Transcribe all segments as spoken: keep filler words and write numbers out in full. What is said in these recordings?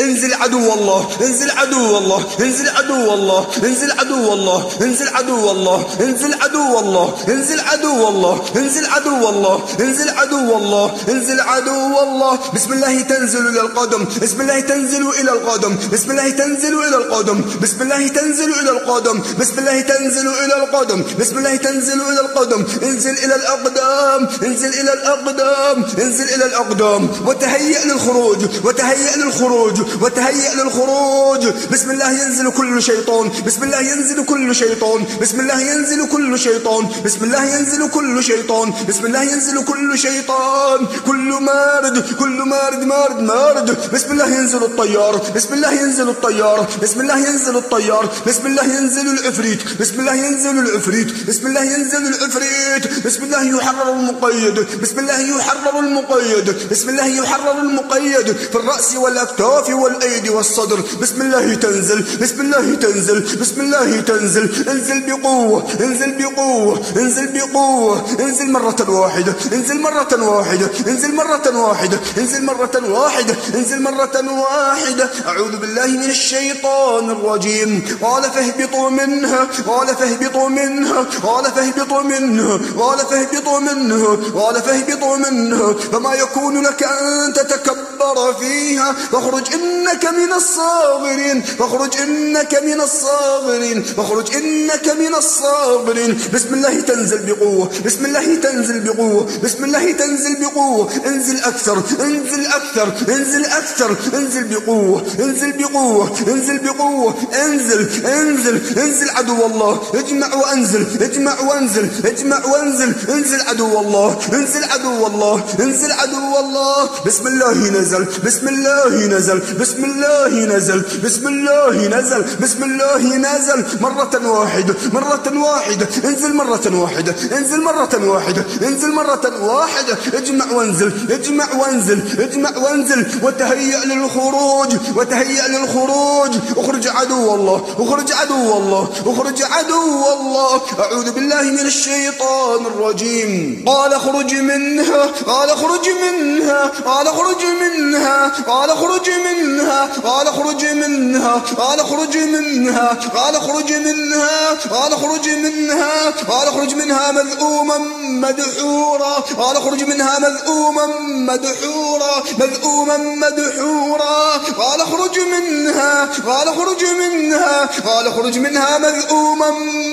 انزل عدو الله، انزل عدو الله، انزل عدو الله، انزل عدو الله، انزل عدو الله، انزل عدو الله، انزل عدو الله، انزل عدو الله، انزل عدو الله، انزل عدو الله. بسم الله تنزل إلى القدم، بسم الله تنزل إلى القدم، بسم الله تنزل إلى القدم، بسم الله تنزل إلى القدم، بسم الله تنزل إلى القدم، بسم الله تنزل إلى القدم. انزل إلى الأقدام، انزل إلى الأقدام، انزل إلى الأقدام، وتهيأ للخروج، وتهيأ للخروج، وتهيأ للخروج. بسم الله ينزل كل شيطان، بسم الله ينزل كل شيطان، بسم الله ينزل كل شيطان، بسم الله ينزل كل شيطان، بسم الله ينزل كل شيطان، كل مارد، كل مارد مارد مارد. بسم الله ينزل الطيار، بسم الله ينزل الطيار، بسم الله ينزل الطيار، بسم الله ينزل العفريت، بسم الله ينزل العفريت، بسم الله ينزل العفريت. بسم الله يحرر المقيد، بسم الله يحرر المقيد، بسم الله يحرر المقيد في الرأس والأكتاف والأيدي والصدر. بسم الله تنزل، بسم الله تنزل، بسم الله تنزل. انزل بقوة، انزل بقوة، انزل بقوة، انزل مرة واحدة، انزل مرة واحدة، انزل مرة واحدة، انزل مرة واحدة، انزل مرة واحدة. أعوذ بالله من الشيطان الرجيم. قال فاهبطوا منها، قال فاهبطوا منها، قال فاهبطوا منها، قال فاهبطوا منها، قال فاهبطوا منها. فما يكون لك أن تتكبر فيها، فاخرج إنك من الصاغرين، فاخرج إنك من الصاغرين، فاخرج إنك من الصاغرين. بسم الله تنزل بقوة، بسم الله تنزل بقوة، بسم الله تنزل بقوة. انزل أكثر، انزل أكثر، انزل أكثر، انزل بقوة، انزل بقوة، انزل بقوة. انزل انزل انزل عدو الله. اجمع وانزل، اجمع وانزل، اجمع وانزل. انزل عدو الله، انزل عدو الله، انزل عدو الله. بسم الله نزل، بسم الله نزل، بسم الله نزل، بسم الله نزل، بسم الله نزل. مرة واحدة، مرة واحدة، انزل مرة واحدة، انزل مرة واحدة، انزل مرة واحدة. اجمع وانزل، اجمع وانزل، اجمع وانزل. وتهيأ للخروج، وتهيأ للخروج. اخرج عدو الله، اخرج عدو الله، اخرج عدو الله. أعوذ بالله من الشيطان الرجيم. قال اخرج منها، قال اخرج منها، قال اخرج منها، قال اخرج منها، قال اخرج منها، قال اخرج منها، قال اخرج منها، قال اخرج منها، قال اخرج منها مذءوما مدحورا، قال اخرج منها مذءوما مدحورا، مذءوما مدحورا. قال اخرج منها، قال اخرج منها، قال اخرج منها مذءوما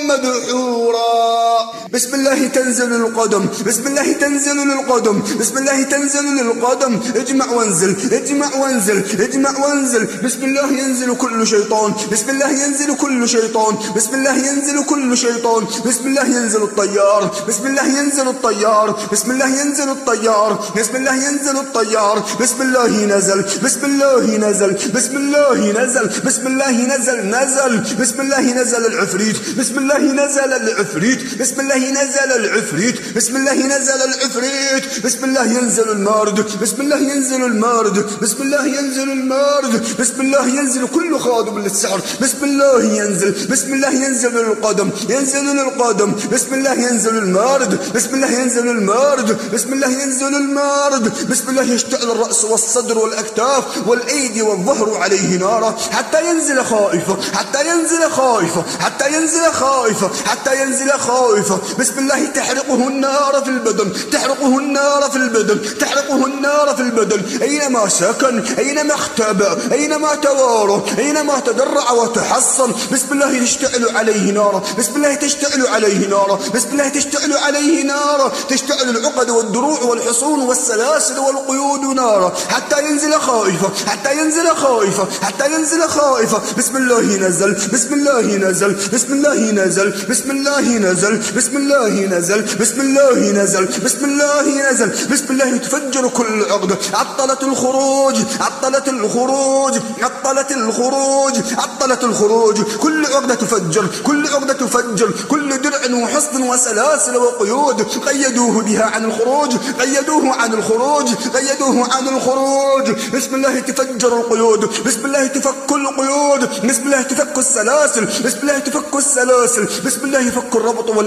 مدحورا. بسم الله تنزل للقدم، بسم الله تنزل للقدم، بسم الله تنزل للقدم. اجمع وانزل، اجمع وانزل، اجمع وانزل. بسم الله ينزل كل شيطان، بسم الله ينزل كل شيطان، بسم الله ينزل كل شيطان. بسم الله ينزل الطيار، بسم الله ينزل الطيار، بسم الله ينزل الطيار، بسم الله ينزل الطيار. بسم الله نزل، بسم الله نزل، بسم الله نزل، بسم الله نزل نزل. بسم الله نزل العفريت، بسم الله نزل العفريت، بسم الله نزل العفريت، بسم الله نزل العفريت. بسم الله ينزل المارد، بسم الله ينزل المارد، بسم الله ينزل المارد. بسم الله ينزل كل خادم للسحر. بسم الله ينزل، بسم الله ينزل للقدم، ينزل للقدم. بسم الله ينزل المارد، بسم الله ينزل المارد، بسم الله ينزل المارد. بسم الله يشتعل الرأس والصدر والأكتاف والأيدي والظهر عليه نارا حتى ينزل خائفة، حتى ينزل خائفة، حتى ينزل خائفة، حتى ينزل خائفة. بسم الله تحرقه النار في البدن، تحرقه النار في البدن، تحرقه النار في البدن. أينما سكن، أينما اختبأ، أينما توارى، أينما تدرع وتحصن. بسم الله تشتعل عليه نارا، بسم الله تشتعل عليه نارا، بسم الله تشتعل عليه نارا. تشتعل العقد والدروع والحصون والسلاسل والقيود نارا حتى ينزل خائفة، حتى ينزل خائفة، حتى ينزل خائفة. بسم الله نزل، بسم الله نزل، بسم الله نزل، بسم الله نزل، بسم الله نزل، بسم الله نزل، بسم الله نزل. بسم الله تفجر كل عقدة. عطلت الخروج، عطلت الخروج، عطلت الخروج، عطلت الخروج. كل عقدة تفجر، كل عقدة تفجر. كل درع وحصن وسلاسل وقيود قيدوه بها عن الخروج، قيدوه عن الخروج، قيدوه عن الخروج. بسم الله تفجر القيود، بسم الله تفك القيود، بسم الله تفك السلاسل، بسم الله تفك السلاسل. بسم الله يفك الربط والأقفال.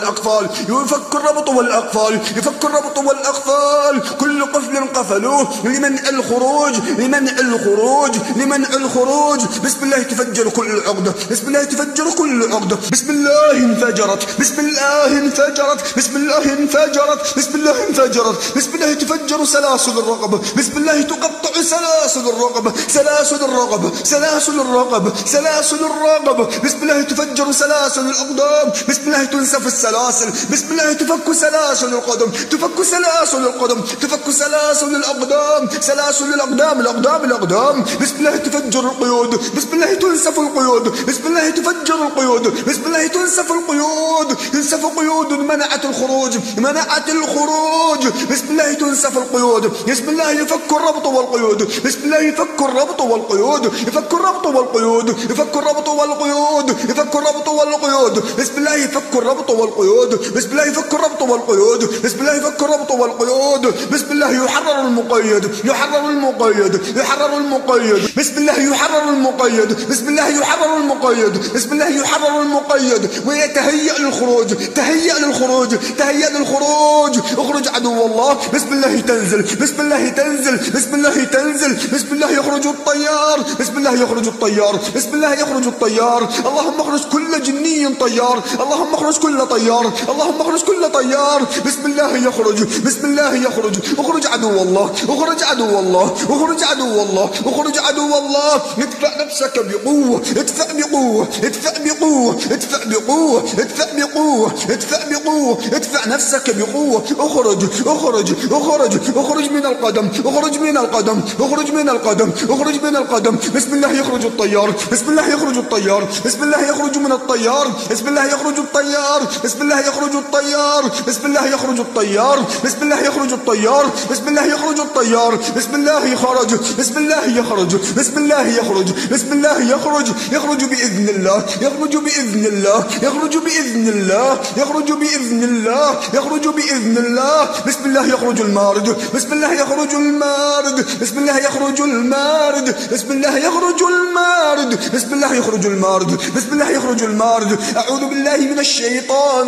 والأقفال يفك الربط والأقفال يفك الربط والأقفال كل قفل قفلوه لمنع الخروج لمنع الخروج لمنع الخروج بسم الله تفجر كل عقدة بسم الله تفجر كل عقدة بسم الله انفجرت بسم الله انفجرت بسم الله انفجرت بسم الله انفجرت بسم الله تفجر سلاسل الرقبة بسم الله تقطع سلاسل الرقبة سلاسل الرقبة سلاسل الرقبة سلاسل الرقبة بسم الله تفجر سلاسل الأقدام بسم الله تنسف السلاسل بسم الله تفك سلاسل القدم تفك سلاسل القدم تفك سلاسل الأقدام سلاسل الأقدام الأقدام الأقدام بسم الله تفجر القيود بسم الله تنسف القيود بسم الله تفجر القيود بسم الله تنسف القيود تنسف قيود منعت الخروج منعت الخروج بسم الله تنسف القيود بسم الله يفك الربط والقيود بسم الله يفك الربط والقيود يفك الربط والقيود يفك الربط والقيود يفك الربط والقيود بسم الله يفك الربط والقيود بسم الله يفك الربط والقيود بسم الله يفك الربط والقيود بسم الله يحرر المقيد يحرر المقيد يحرر المقيد بسم الله يحرر المقيد بسم الله يحرر المقيد بسم الله يحرر المقيد ويتهيأ للخروج تهيأ للخروج تهيأ للخروج اخرج عدو الله بسم الله تنزل بسم الله تنزل بسم الله تنزل بسم الله يخرج الطيار بسم الله يخرج الطيار بسم الله يخرج الطيار اللهم اخرج كل جني طيار اللهم اخرج كل طيار اللهم اخرج كل طيار بسم الله يخرج بسم الله يخرج اخرج عدو الله اخرج عدو الله اخرج عدو الله اخرج عدو الله ادفع نفسك بقوة ادفع بقوة ادفع بقوة ادفع بقوة ادفع بقوة ادفع بقوة ادفع نفسك بقوة اخرج اخرج اخرج اخرج من القدم اخرج من القدم اخرج من القدم اخرج من القدم بسم الله يخرج الطيار بسم الله يخرج الطيار بسم الله يخرج من الطيار بسم الله يخرج الطيار بسم الله يخرج الطيار بسم الله يخرج الطيار بسم الله يخرج الطيار بسم الله يخرج الطيار بسم الله خرج بسم الله يخرج بسم الله يخرج بسم الله يخرج يخرج بإذن الله يخرج بإذن الله يخرج بإذن الله يخرج بإذن الله يخرج بإذن الله بسم الله يخرج المارد بسم الله يخرج المارد بسم الله يخرج المارد بسم الله يخرج المارد بسم الله يخرج المارد بسم الله يخرج المارد أعوذ بالله من الشيطان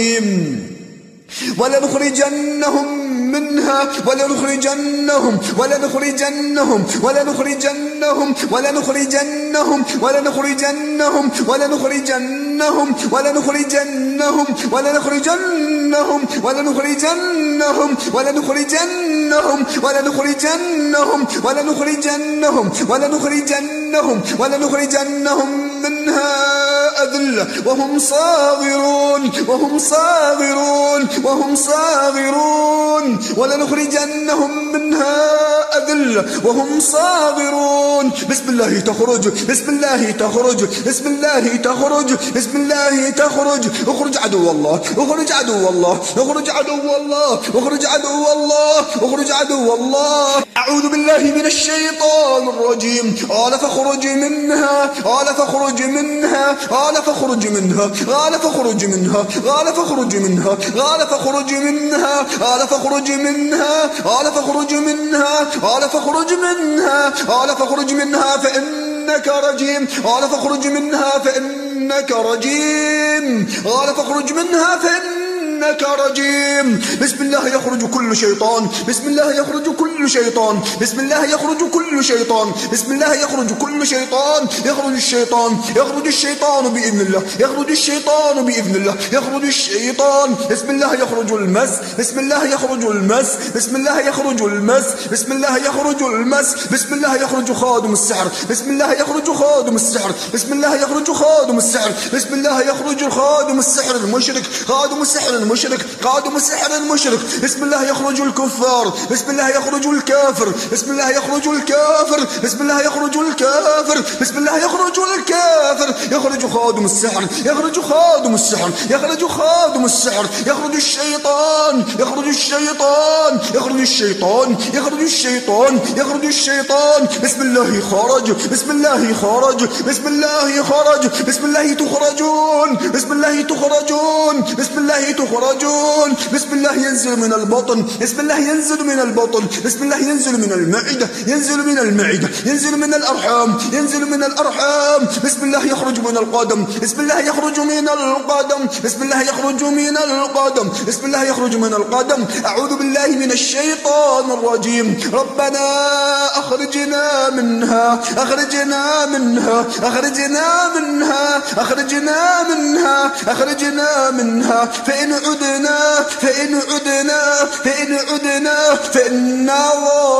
الرجيم ولنخرجنهم منها ولنخرجنهم ولنخرجنهم ولنخرجنهم ولنخرجنهم ولنخرجنهم ولنخرجنهم ولنخرجنهم ولنخرجنهم ولنخرجنهم ولنخرجنهم ولنخرجنهم ولنخرجنهم ولنخرجنهم ولنخرجنهم منها أذلة وهم صاغرون وهم صاغرون وهم صاغرون ولنخرجنهم منها أذلة وهم صاغرون بسم الله تخرج بسم الله تخرج بسم الله تخرج بسم الله تخرج اخرج عدو الله اخرج عدو الله اخرج عدو الله اخرج عدو الله اخرج عدو الله أعوذ بالله من الشيطان الرجيم قال فاخرج منها قال فاخرج منها قال فاخرج منها قال فاخرج منها قال فاخرج منها قال فاخرج منها قال فاخرج منها قال فاخرج منها قال فاخرج منها قال فاخرج منها فإنك رجيم قال فاخرج منها فإنك رجيم قال فاخرج منها فإنك إنك رجيم بسم الله يخرج كل شيطان بسم الله يخرج كل شيطان بسم الله يخرج كل شيطان بسم الله يخرج كل شيطان يخرج الشيطان يخرج الشيطان بإذن الله يخرج الشيطان بإذن الله يخرج الشيطان بسم الله يخرج المس بسم الله يخرج المس بسم الله يخرج المس بسم الله يخرج المس بسم الله يخرج خادم السحر بسم الله يخرج خادم السحر بسم الله يخرج خادم السحر بسم الله يخرج خادم السحر المشرك خادم السحر المشرك خادم السحر المشرك بسم الله يخرج الكفار بسم الله يخرج الكافر بسم الله يخرج الكافر بسم الله يخرج الكافر بسم الله يخرج الكافر يخرج خادم السحر يخرج خادم السحر يخرج خادم السحر يخرج الشيطان يخرج الشيطان يخرج الشيطان يخرج الشيطان يخرج الشيطان بسم الله خرج بسم الله خرج بسم الله خرج بسم الله تخرجون بسم الله تخرجون بسم الله تخرجون يخرجون. بسم الله ينزل من البطن، بسم الله ينزل من البطن، بسم الله ينزل من المعدة، ينزل من المعدة، ينزل من الأرحام، ينزل من الأرحام. بسم الله يخرج من القدم، بسم الله يخرج من القدم، بسم الله يخرج من القدم، بسم الله يخرج من القدم. أعوذ بالله من الشيطان الرجيم. ربنا أخرجنا منها، أخرجنا منها، أخرجنا منها، أخرجنا منها، أخرجنا منها. فإن عدنا، فإن عدنا، فإن عدنا فإنا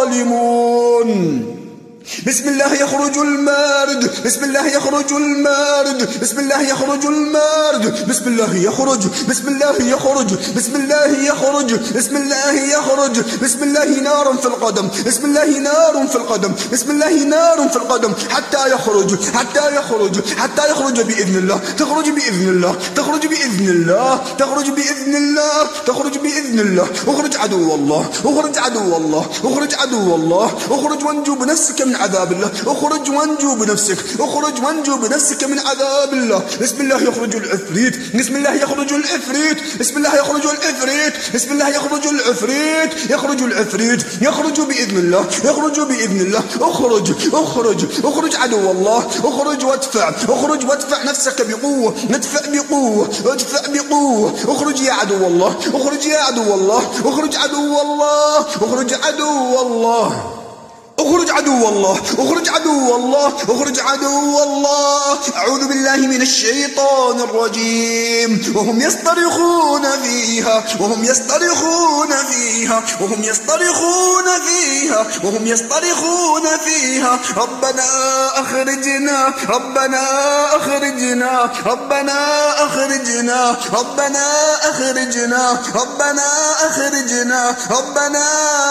ظالمون. بسم الله يخرج المارد، بسم الله يخرج المارد، بسم الله يخرج المارد. بسم الله يخرج، بسم الله يخرج، بسم الله يخرج، بسم الله يخرج. بسم الله نار في القدم، بسم الله نار في القدم، بسم الله نار في القدم حتى يخرج، حتى يخرج، حتى يخرج بإذن الله. تخرج بإذن الله، تخرج بإذن الله، تخرج بإذن الله، تخرج بإذن الله. اخرج عدو الله، اخرج عدو الله، اخرج عدو الله. اخرج وانجو بنفسك من عذاب الله، اخرج وانجو بنفسك، اخرج وانجو بنفسك من عذاب الله. بسم الله يخرج العفريت، بسم الله يخرج العفريت، بسم الله يخرج العفريت، بسم الله يخرج العفريت، يخرج العفريت، يخرج بإذن الله، يخرج بإذن الله. اخرج، اخرج، اخرج عدو الله، اخرج وادفع، اخرج وادفع نفسك بقوة، ادفع بقوة، ادفع بقوة. اخرج يا عدو الله، اخرج يا عدو الله، اخرج عدو الله، اخرج عدو الله. اخرج عدو الله، اخرج عدو الله، اخرج عدو الله. أعوذ بالله من الشيطان الرجيم. وهم يصطرخون فيها، وهم يصطرخون فيها، وهم يصطرخون فيها، وهم يصطرخون فيها. ربنا أخرجنا، ربنا أخرجنا، ربنا أخرجنا، ربنا أخرجنا، ربنا أخرجنا، ربنا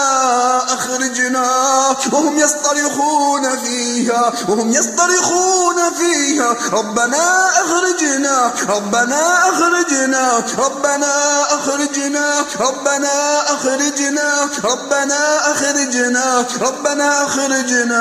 أخرجنا. وهم يصطرخون فيها، وهم يصطرخون فيها. ربنا أخرجنا، ربنا أخرجنا، ربنا أخرجنا، ربنا أخرجنا، ربنا أخرجنا، ربنا أخرجنا.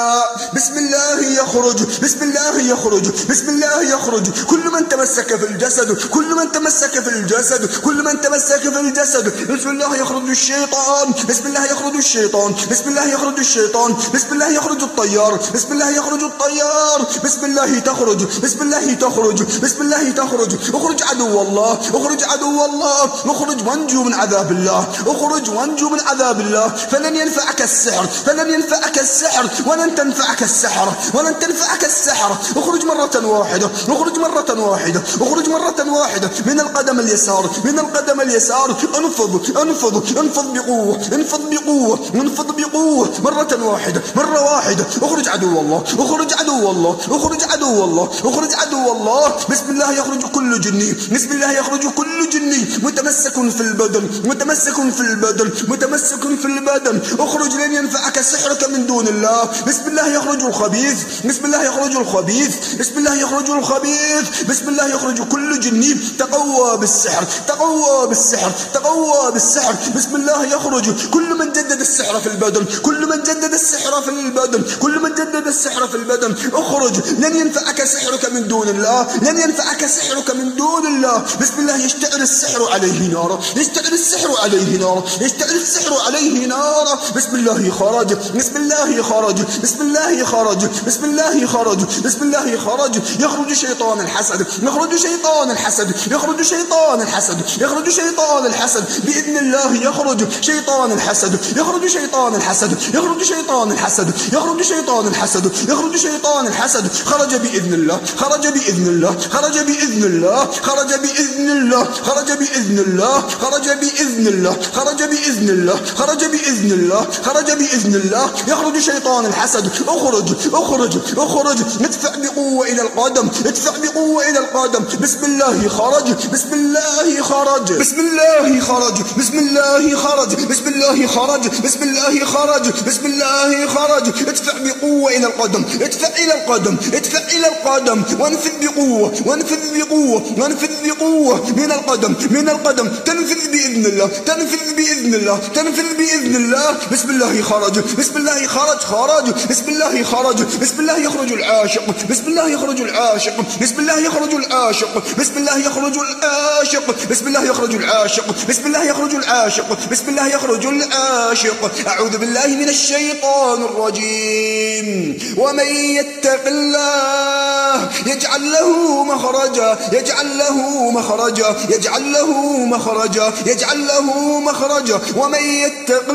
بسم الله يخرج، بسم الله يخرج، بسم الله يخرج. كل من تمسك في الجسد، كل من تمسك في الجسد، كل من تمسك في الجسد. بسم الله يخرج الشيطان، بسم الله يخرج الشيطان، بسم الله يخرج الشيطان. بسم الله يخرج الطيار، بسم الله يخرج الطيار. بسم الله تخرج، بسم الله تخرج، بسم الله تخرج. اخرج عدو الله، اخرج عدو الله. اخرج وانجو من عذاب الله، اخرج وانجو من عذاب الله. فلن ينفعك السحر، فلن ينفعك السحر، ولن تنفعك السحر، ولن تنفعك السحر. اخرج مرة واحدة، اخرج مرة واحدة، اخرج مرة واحدة من القدم اليسار، من القدم اليسار. انفض، انفض، انفض بقوة، انفض بقوة، انفض بقوة. مرة واحدة، مرة واحدة. اخرج عدو الله، اخرج عدو الله، اخرج عدو الله، اخرج عدو الله. بسم الله يخرج كل جني، بسم الله يخرج كل جني متمسك في البدن، متمسك في البدن، متمسك في البدن. اخرج لن ينفعك سحرك من دون الله. بسم الله يخرج الخبيث، بسم الله يخرج الخبيث، بسم الله يخرج الخبيث. بسم الله يخرج كل جني تقوى بالسحر، تقوى بالسحر، تقوى بالسحر. بسم الله يخرج كل من جدد السحر في البدن، كل من جدد السحر في البدن، كل من جدد السحر في البدن. اخرج لن ينفعك سحرك من دون الله، لن ينفعك سحرك من دون الله. بسم الله يشتعل السحر عليه نارا، يشتعل السحر عليه نارا، يشتعل السحر عليه نارا. بسم الله خرج، بسم الله خرج، بسم الله خرج، بسم الله خرج، بسم الله خرج. يخرج شيطان الحسد، يخرج شيطان الحسد، يخرج شيطان الحسد، يخرج شيطان الحسد. بإذن الله يخرج شيطان الحسد، يخرج شيطان الحسد، يخرج شيطان الحسد، يخرج شيطان الحسد، يخرج شيطان الحسد. خرج بإذن الله، خرج بإذن الله، خرج بإذن الله، خرج بإذن الله، خرج بإذن الله، خرج بإذن الله، خرج بإذن الله، خرج بإذن الله، خرج بإذن الله. يخرج شيطان الحسد. اخرج، اخرج، اخرج. ادفع بقوة إلى القدم، ادفع بقوة إلى القدم. بسم الله خرج، بسم الله خرج، بسم الله خرج، بسم الله خرج، بسم الله خرج، بسم الله خرج، بسم الله خرج. ادفع بقوة إلى القدم، ادفع إلى القدم، ادفع إلى القدم. وانفذ بقوة، وانفذ بقوة، وانفذ بقوة من القدم، من القدم. تنفذ بإذن الله، تنفذ بإذن الله، تنفذ بإذن الله. بسم الله خرج، بسم الله خرج، خرج، بسم الله خرج، بسم الله يخرج العاشق، بسم الله يخرج العاشق، بسم الله يخرج العاشق، بسم الله يخرج العاشق، بسم الله يخرج العاشق، بسم الله يخرج العاشق، بسم الله يخرج العاشق. أعوذ بالله من الشيطان الرجيم. ومن يتق الله يجعل له مخرجا، يجعل له مخرجا، يجعل له مخرجا، يجعل له مخرجا. ومن يتق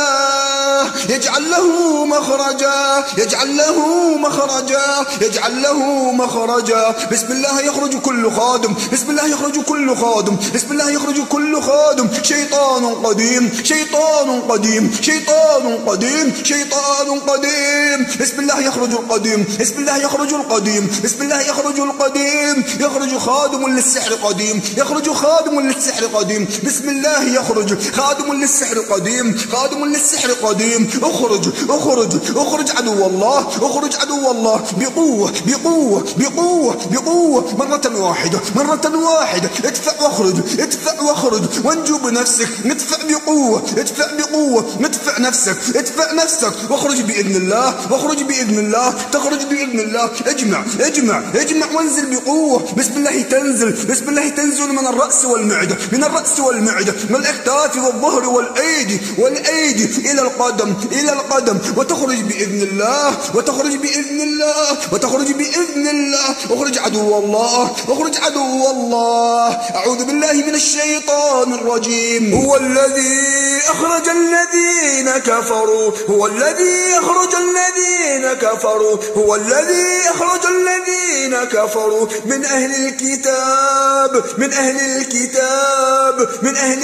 الله يجعل له مخرجا، يجعل له مخرجا، يجعل له مخرجا. بسم الله يخرج كل خادم، بسم الله يخرج كل خادم، بسم الله يخرج كل خادم. شيطان قديم، شيطان قديم، شيطان قديم، شيطان قديم. بسم الله يخرج القديم، بسم الله يخرج القديم، بسم الله يخرج القديم. يخرج خادم للسحر قديم، يخرج خادم للسحر قديم. بسم الله يخرج خادم للسحر قديم، خادم للسحر قديم. اخرج اخرج اخرج عدو الله، اخرج عدو الله بقوة بقوة بقوة بقوة. مرة واحدة، مرة واحدة. ادفع واخرج، ادفع واخرج وانجو بنفسك. ادفع بقوة، ادفع بقوة، ادفع نفسك، ادفع نفسك واخرج بإذن الله، واخرج بإذن الله، تخرج بإذن الله. اجمع اجمع اجمع وانزل بقوة. بسم الله تنزل، بسم الله تنزل من الرأس والمعدة، من الرأس والمعدة، من الأكتاف والظهر والأيدي والأيدي إلى القدم، إلى القدم. وتخرج بإذن الله، وتخرج بإذن الله، وتخرج بإذن الله. اخرج عدو الله، اخرج عدو الله. أعوذ بالله من الشيطان الرجيم. هو الذي أخرج الذين كفروا، هو الذي أخرج الذين كفروا، هو الذي أخرج الذين كفروا من أهل الكتاب، من أهل الكتاب، من أهل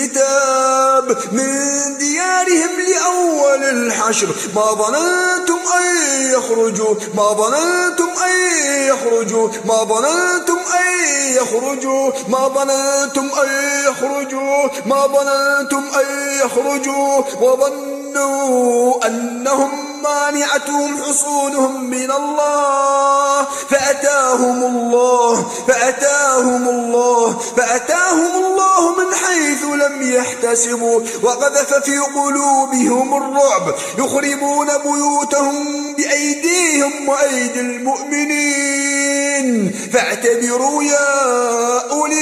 الكتاب، من ديارهم لأول الحشر. ما ظننتم أن يخرجوا، ما ظننتم أن يخرجوا، ما ظننتم أن يخرجوا، ما ظننتم أن يخرجوا، ما ظننتم أن يخرجوا. وظنوا أنهم مانعتهم حصونهم من الله فأتاهم الله، فأتاهم الله، فأتاهم الله من حيث لم يحتسبوا وقذف في قلوبهم الرعب يخربون بيوتهم بأيديهم وأيدي المؤمنين فاعتبروا يا أولي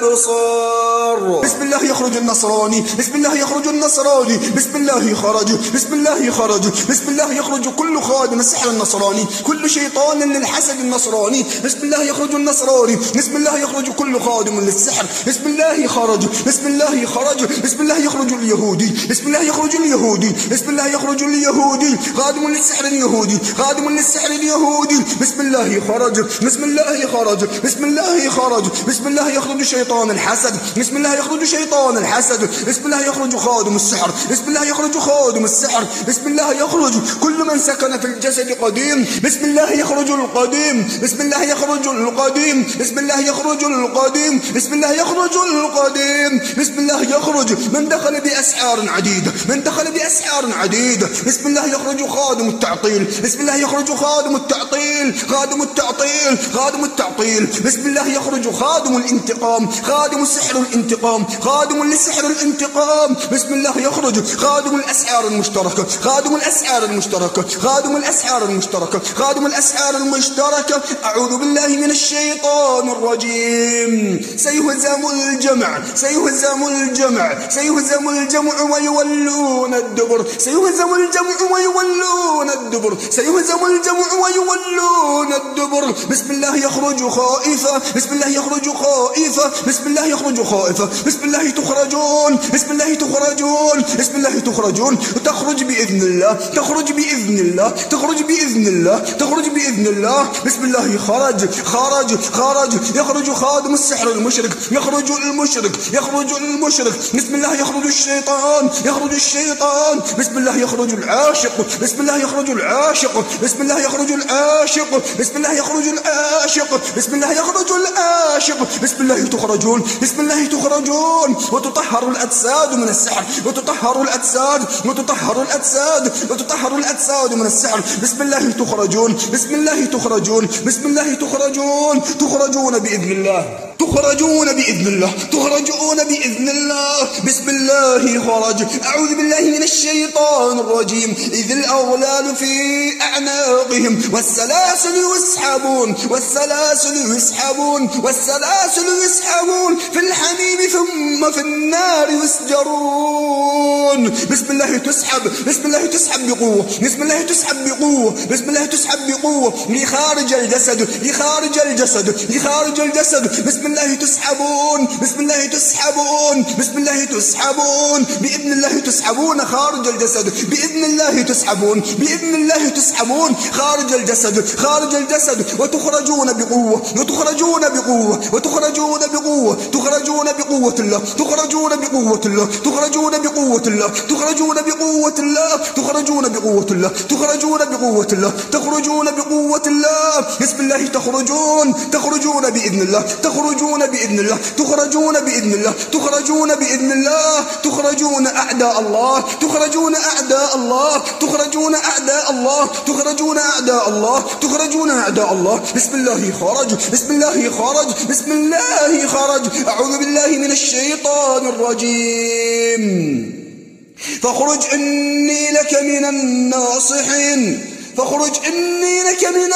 الأبصار. بسم الله يخرج النصراني، بسم الله يخرج النصراني، بسم الله خرج، بسم الله خرج، بسم الله يخرج كل خادم السحر النصراني، كل شيطان للحسد النصراني. بسم الله يخرج النصراني، بسم الله يخرج كل خادم للسحر. بسم الله خرج، بسم الله خرج، بسم الله يخرج اليهودي، بسم الله يخرج اليهودي، بسم الله يخرج اليهودي، خادم للسحر اليهودي، خادم للسحر اليهودي. بسم الله خرج، بسم الله خرج، بسم الله خرج، بسم الله يخرج شيطان الحسد، بسم الله يخرج شيطان الحسد، بسم الله يخرج خادم السحر، بسم الله يخرج خادم السحر، بسم الله يخرج كل من سكن في الجسد قديم. بسم الله يخرج القديم، بسم الله يخرج القديم، بسم الله يخرج القديم، بسم الله يخرج القديم. بسم الله يخرج من دخل بأسحار عديدة، من دخل بأسحار عديدة. بسم الله يخرج خادم التعطيل، بسم الله يخرج خادم التعطيل، خادم التعطيل، خادم التعطيل. بسم الله يخرج خادم الانتقام، خادم السحر الانتقام، خادم لسحر الانتقام. بسم الله يخرج خادم الأسحار المشتركة، خادم الأسحار المشتركة، خادم الأسحار المشتركة، خادم الأسحار المشتركة. أعوذ بالله من الشيطان الرجيم. سيهزم الجمع، سيهزم الجمع، سيهزم الجمع ويولون الدبر، سيهزم الجمع ويولون الدبر، سيهزم الجمع ويولون الدبر. بسم الله يخرج خائفة، بسم الله يخرج خائفة، بسم الله يخرج خائفة، بسم الله تخرجون، بسم الله تخرجون، بسم الله تخرجون. تخرج بإذن الله، تخرج بإذن الله، تخرج بإذن الله، تخرج بإذن الله. بسم الله خرج، خرج، خرج. يخرج خادم السحر المشرك، يخرج المشرك، يخرج المشرك. بسم الله يخرج الشيطان، يخرج الشيطان. بسم الله يخرج العاشق، بسم الله يخرج العاشق، بسم الله يخرج العاشق، بسم الله يخرج العاشق، بسم الله يخرج العاشق. بسم الله تخرجون، بسم الله تخرجون. وتطهر الأجساد من السحر، وتطهر الأجساد، وتطهر الأجساد، وتطهر الأجساد من السحر. بسم الله تخرجون، بسم الله تخرجون، بسم الله تخرجون. تخرجون بإذن الله. تخرجون بإذن الله تخرجون بإذن الله. بسم الله خرج. أعوذ بالله من الشيطان الرجيم. إذ الأغلال في أعناقهم والسلاسل يسحبون والسلاسل يسحبون والسلاسل يسحبون في الحميم ثم في النار يسجرون. بسم الله تسحب بسم الله تسحب بقوة بسم الله تسحب بقوة بسم الله تسحب بقوة لخارج الجسد لخارج الجسد لخارج الجسد. بسم الله تسحبون بسم الله تسحبون بسم الله تسحبون بإذن الله تسحبون خارج الجسد بإذن الله تسحبون بإذن الله تسحبون خارج الجسد خارج الجسد وتخرجون بقوة وتخرجون بقوة وتخرجون بقوة تخرجون بقوة الله تخرجون بقوة الله تخرجون بقوة الله تخرجون بقوة الله تخرجون بقوة الله تخرجون بقوة الله تخرجون بقوة الله. بسم الله تخرجون تخرجون بإذن الله تخرجون بإذن الله تخرجون بإذن الله تخرجون بإذن الله تخرجون أعداء الله تخرجون أعداء الله تخرجون أعداء الله تخرجون أعداء الله تخرجون أعداء الله. بسم الله خرج بسم الله خرج بسم الله خرج. أعوذ بالله من الشيطان الرجيم. فاخرج إني لك من الناصحين فاخرج إني لك من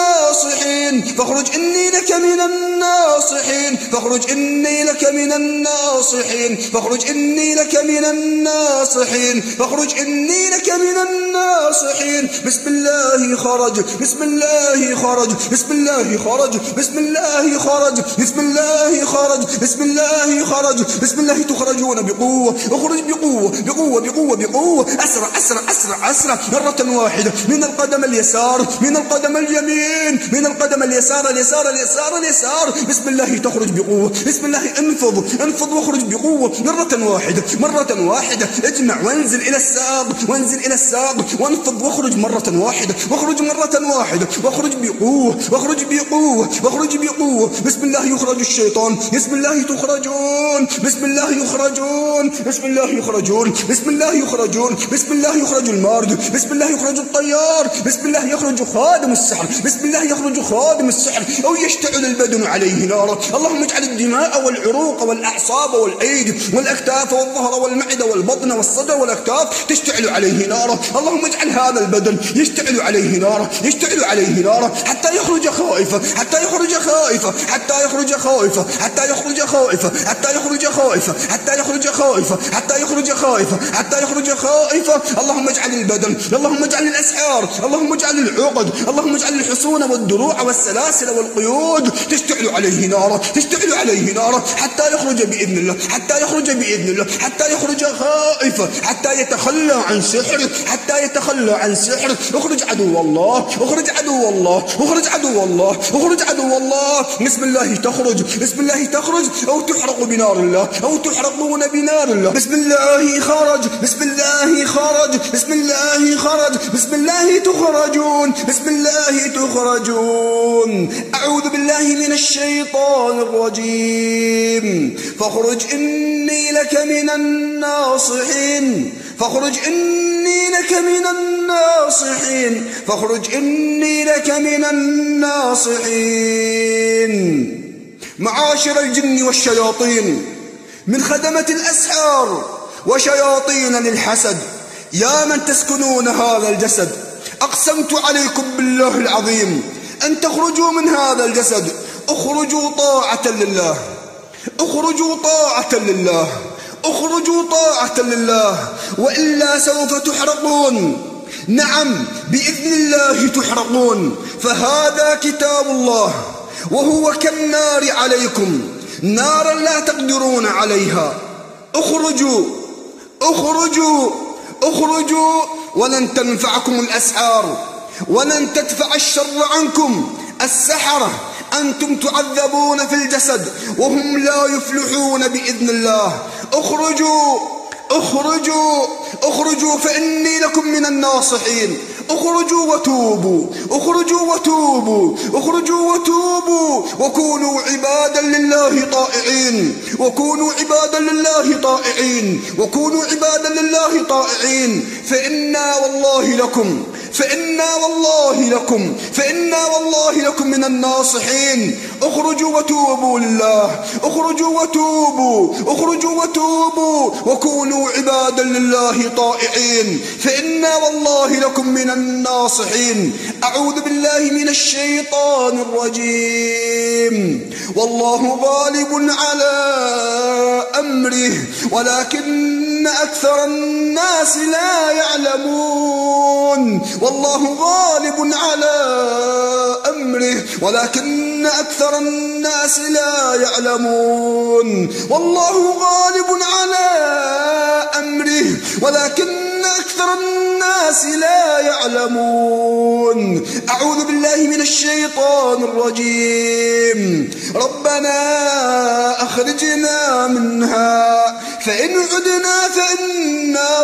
الناصحين فاخرج إني لك من الناصحين فاخرج إني لك من الناصحين فاخرج إني لك من الناصحين فاخرج إني لك من الناصحين. بسم الله خرج بسم الله خرج بسم الله خرج بسم الله خرج بسم الله خرج بسم الله خرج بسم الله تخرجون بقوة اخرج بقوة بقوة بقوة بقوة. أسرع أسرع أسرع أسرع مرة واحدة من القدم القدم اليسار من القدم اليمين من القدم اليسار اليسار اليسار اليسار. بسم الله تخرج بقوة بسم الله انفض انفض واخرج بقوة مرة واحدة مرة واحدة. اجمع وانزل إلى الساق وانزل إلى الساق وانفض واخرج مرة واحدة واخرج مرة واحدة واخرج بقوة واخرج بقوة واخرج بقوة. بسم الله يخرج الشيطان بسم الله تخرجون بسم الله يخرجون بسم الله يخرجون بسم الله يخرجون بسم الله يخرج المارد بسم الله يخرج الطيار بسم الله يخرج خادم السحر بسم الله يخرج خادم السحر أو يشتعل البدن عليه نارا. اللهم اجعل الدماء والعروق والأعصاب والأيدي والأكتاف والظهر والمعدة والبطن والصدر والأكتاف تشتعل عليه نارا. اللهم اجعل هذا البدن يشتعل عليه نارا يشتعل عليه نارا حتى يخرج خائفا حتى يخرج خائفا حتى يخرج خائفا حتى يخرج خائفا حتى يخرج خائفا حتى يخرج خائفا حتى يخرج خائفا حتى يخرج خائفا. اللهم اجعل البدن اللهم اجعل الأسحار اللهم اجعل العقد اللهم اجعل الحصون والدروع والسلاسل والقيود تشتعل عليه نارا تشتعل عليه نارا حتى يخرج بإذن الله حتى يخرج بإذن الله حتى يخرج خائفا حتى يتخلى عن سحر حتى يتخلى عن سحر. اخرج عدو الله اخرج عدو الله اخرج عدو الله اخرج عدو الله. بسم الله تخرج بسم الله تخرج أو تحرق بنار الله أو تحرقون بنار الله. بسم الله خرج بسم الله خرج بسم الله خرج بسم الله تخرجون بسم الله تخرجون. أعوذ بالله من الشيطان الرجيم. فاخرج إني لك من الناصحين فاخرج إني لك من الناصحين فاخرج إني لك من الناصحين. معاشر الجن والشياطين من خدمة الأسحار وشياطين للحسد يا من تسكنون هذا الجسد أقسمت عليكم بالله العظيم أن تخرجوا من هذا الجسد. اخرجوا طاعة لله اخرجوا طاعة لله اخرجوا طاعة لله وإلا سوف تحرقون. نعم بإذن الله تحرقون. فهذا كتاب الله وهو كالنار عليكم نارا لا تقدرون عليها. اخرجوا اخرجوا اخرجوا ولن تنفعكم الأسحار ولن تدفع الشر عنكم. السحرة أنتم تعذبون في الجسد وهم لا يفلحون بإذن الله. اخرجوا اخرجوا اخرجوا فإني لكم من الناصحين. اخرجوا وتوبوا اخرجوا وتوبوا اخرجوا وتوبوا وكونوا عبادا لله طائعين وكونوا عبادا لله طائعين وكونوا عبادا لله طائعين. فإنا والله لكم فإنا والله لكم فإنا والله لكم من الناصحين. اخرجوا وتوبوا لله، اخرجوا وتوبوا اخرجوا وتوبوا وكونوا عبادا لله طائعين، فإنا والله لكم من الناصحين. أعوذ بالله من الشيطان الرجيم. والله غالب على أمره ولكن أكثر الناس لا يعلمون. والله غالب على أمره ولكن أكثر الناس لا يعلمون. والله غالب على أمره ولكن أكثر الناس لا يعلمون. أعوذ بالله من الشيطان الرجيم. ربنا أخرجنا منها فإن عدنا فإنا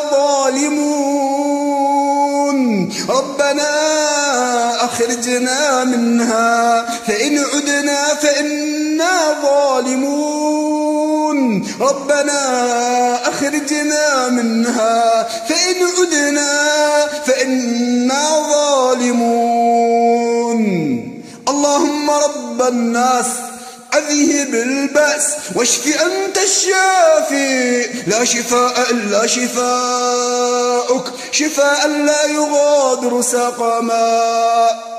ظالمون. ربنا أخرجنا منها فإن عدنا فإنا ظالمون. ربنا أخرجنا منها فإن عدنا فإنا ظالمون. اللهم رب الناس أذهب البأس واشف أنت الشافي، لا شفاء إلا شفاؤك، شفاء لا يغادر سقما.